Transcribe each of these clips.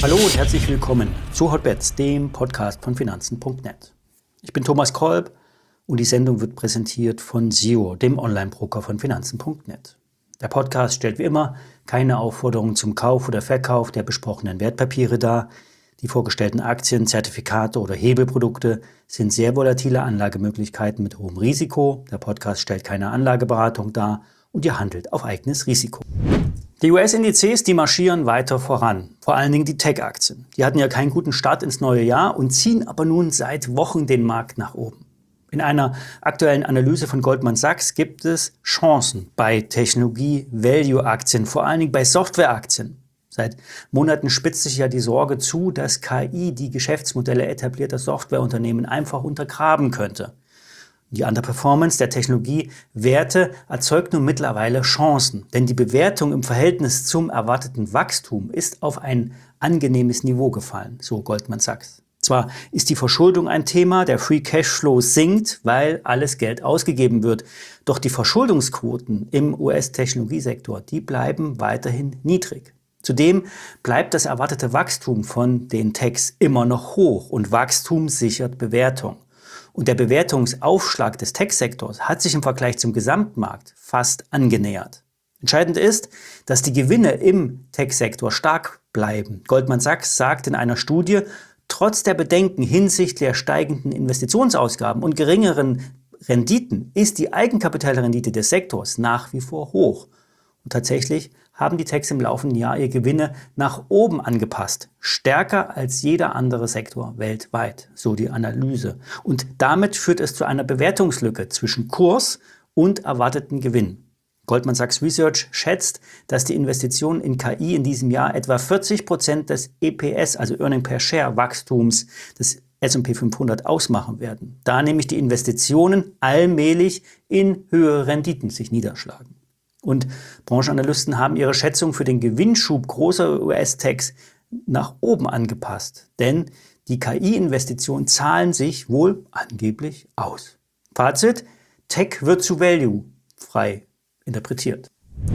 Hallo und herzlich willkommen zu Hotbets, dem Podcast von Finanzen.net. Ich bin Thomas Kolb und die Sendung wird präsentiert von SEO, dem Online-Broker von Finanzen.net. Der Podcast stellt wie immer keine Aufforderung zum Kauf oder Verkauf der besprochenen Wertpapiere dar. Die vorgestellten Aktien, Zertifikate oder Hebelprodukte sind sehr volatile Anlagemöglichkeiten mit hohem Risiko. Der Podcast stellt keine Anlageberatung dar und ihr handelt auf eigenes Risiko. Die US-Indizes, die marschieren weiter voran, vor allen Dingen die Tech-Aktien. Die hatten ja keinen guten Start ins neue Jahr und ziehen aber nun seit Wochen den Markt nach oben. In einer aktuellen Analyse von Goldman Sachs gibt es Chancen bei Technologie-Value-Aktien, vor allen Dingen bei Software-Aktien. Seit Monaten spitzt sich ja die Sorge zu, dass KI die Geschäftsmodelle etablierter Softwareunternehmen einfach untergraben könnte. Die Underperformance der Technologiewerte erzeugt nun mittlerweile Chancen, denn die Bewertung im Verhältnis zum erwarteten Wachstum ist auf ein angenehmes Niveau gefallen, so Goldman Sachs. Zwar ist die Verschuldung ein Thema, der Free Cashflow sinkt, weil alles Geld ausgegeben wird, doch die Verschuldungsquoten im US-Technologiesektor, die bleiben weiterhin niedrig. Zudem bleibt das erwartete Wachstum von den Techs immer noch hoch und Wachstum sichert Bewertung. Und der Bewertungsaufschlag des Tech-Sektors hat sich im Vergleich zum Gesamtmarkt fast angenähert. Entscheidend ist, dass die Gewinne im Tech-Sektor stark bleiben. Goldman Sachs sagt in einer Studie, trotz der Bedenken hinsichtlich der steigenden Investitionsausgaben und geringeren Renditen ist die Eigenkapitalrendite des Sektors nach wie vor hoch. Und tatsächlich haben die Techs im laufenden Jahr ihre Gewinne nach oben angepasst. Stärker als jeder andere Sektor weltweit, so die Analyse. Und damit führt es zu einer Bewertungslücke zwischen Kurs und erwarteten Gewinn. Goldman Sachs Research schätzt, dass die Investitionen in KI in diesem Jahr etwa 40% des EPS, also Earning per Share Wachstums des S&P 500 ausmachen werden. Da nämlich die Investitionen allmählich in höhere Renditen sich niederschlagen. Und Branchenanalysten haben ihre Schätzung für den Gewinnschub großer US-Techs nach oben angepasst. Denn die KI-Investitionen zahlen sich wohl angeblich aus. Fazit: Tech wird zu Value frei interpretiert.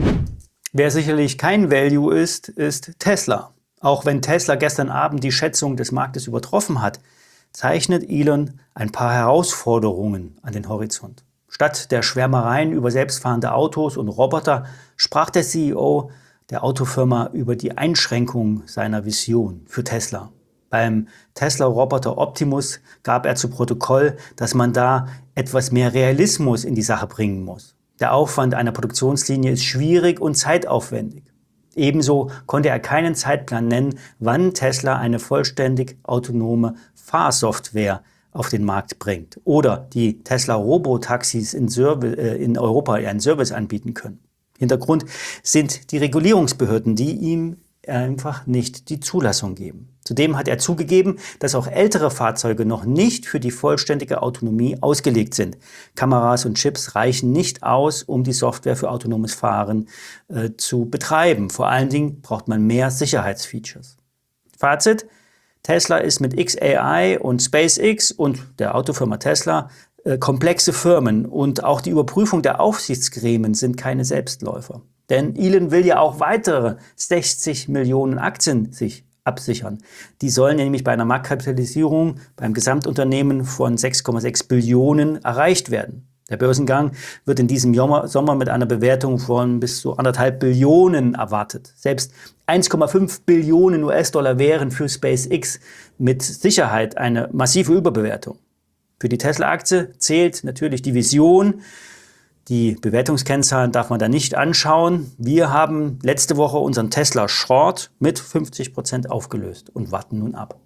Wer sicherlich kein Value ist Tesla. Auch wenn Tesla gestern Abend die Schätzung des Marktes übertroffen hat, zeichnet Elon ein paar Herausforderungen an den Horizont. Statt der Schwärmereien über selbstfahrende Autos und Roboter sprach der CEO der Autofirma über die Einschränkung seiner Vision für Tesla. Beim Tesla-Roboter Optimus gab er zu Protokoll, dass man da etwas mehr Realismus in die Sache bringen muss. Der Aufwand einer Produktionslinie ist schwierig und zeitaufwendig. Ebenso konnte er keinen Zeitplan nennen, wann Tesla eine vollständig autonome Fahrsoftware auf den Markt bringt oder die Tesla-Robotaxis in Europa einen Service anbieten können. Hintergrund sind die Regulierungsbehörden, die ihm einfach nicht die Zulassung geben. Zudem hat er zugegeben, dass auch ältere Fahrzeuge noch nicht für die vollständige Autonomie ausgelegt sind. Kameras und Chips reichen nicht aus, um die Software für autonomes Fahren zu betreiben. Vor allen Dingen braucht man mehr Sicherheitsfeatures. Fazit: Tesla ist mit xAI und SpaceX und der Autofirma Tesla komplexe Firmen und auch die Überprüfung der Aufsichtsgremien sind keine Selbstläufer. Denn Elon will ja auch weitere 60 Millionen Aktien sich absichern. Die sollen nämlich bei einer Marktkapitalisierung beim Gesamtunternehmen von 6,6 Billionen erreicht werden. Der Börsengang wird in diesem Sommer mit einer Bewertung von bis zu 1,5 Billionen erwartet. Selbst 1,5 Billionen US-Dollar wären für SpaceX mit Sicherheit eine massive Überbewertung. Für die Tesla-Aktie zählt natürlich die Vision. Die Bewertungskennzahlen darf man da nicht anschauen. Wir haben letzte Woche unseren Tesla Short mit 50% aufgelöst und warten nun ab.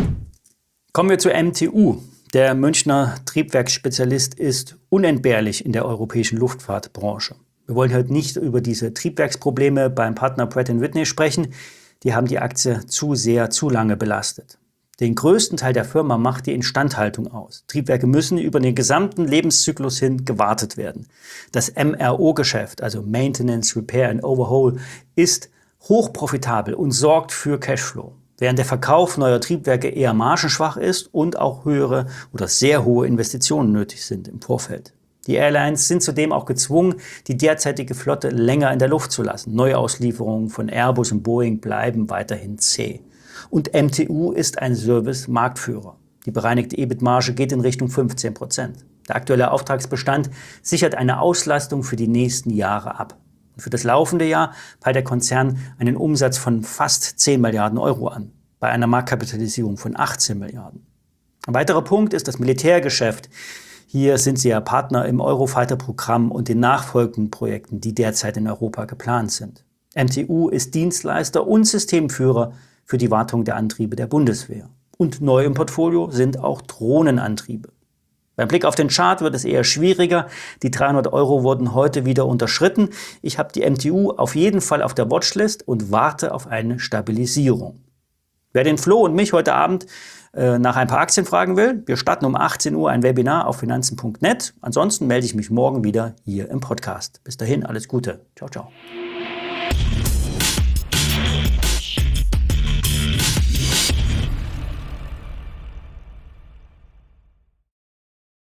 Kommen wir zu MTU. Der Münchner Triebwerksspezialist ist unentbehrlich in der europäischen Luftfahrtbranche. Wir wollen heute nicht über diese Triebwerksprobleme beim Partner Pratt & Whitney sprechen. Die haben die Aktie zu lange belastet. Den größten Teil der Firma macht die Instandhaltung aus. Triebwerke müssen über den gesamten Lebenszyklus hin gewartet werden. Das MRO-Geschäft, also Maintenance, Repair and Overhaul, ist hochprofitabel und sorgt für Cashflow. Während der Verkauf neuer Triebwerke eher margenschwach ist und auch höhere oder sehr hohe Investitionen nötig sind im Vorfeld. Die Airlines sind zudem auch gezwungen, die derzeitige Flotte länger in der Luft zu lassen. Neuauslieferungen von Airbus und Boeing bleiben weiterhin zäh. Und MTU ist ein Service-Marktführer. Die bereinigte EBIT-Marge geht in Richtung 15%. Der aktuelle Auftragsbestand sichert eine Auslastung für die nächsten Jahre ab. Und für das laufende Jahr peilt der Konzern einen Umsatz von fast 10 Milliarden Euro an, bei einer Marktkapitalisierung von 18 Milliarden. Ein weiterer Punkt ist das Militärgeschäft. Hier sind sie ja Partner im Eurofighter-Programm und den nachfolgenden Projekten, die derzeit in Europa geplant sind. MTU ist Dienstleister und Systemführer für die Wartung der Antriebe der Bundeswehr. Und neu im Portfolio sind auch Drohnenantriebe. Beim Blick auf den Chart wird es eher schwieriger. Die 300 Euro wurden heute wieder unterschritten. Ich habe die MTU auf jeden Fall auf der Watchlist und warte auf eine Stabilisierung. Wer den Flo und mich heute Abend nach ein paar Aktien fragen will, wir starten um 18 Uhr ein Webinar auf finanzen.net. Ansonsten melde ich mich morgen wieder hier im Podcast. Bis dahin, alles Gute. Ciao, ciao.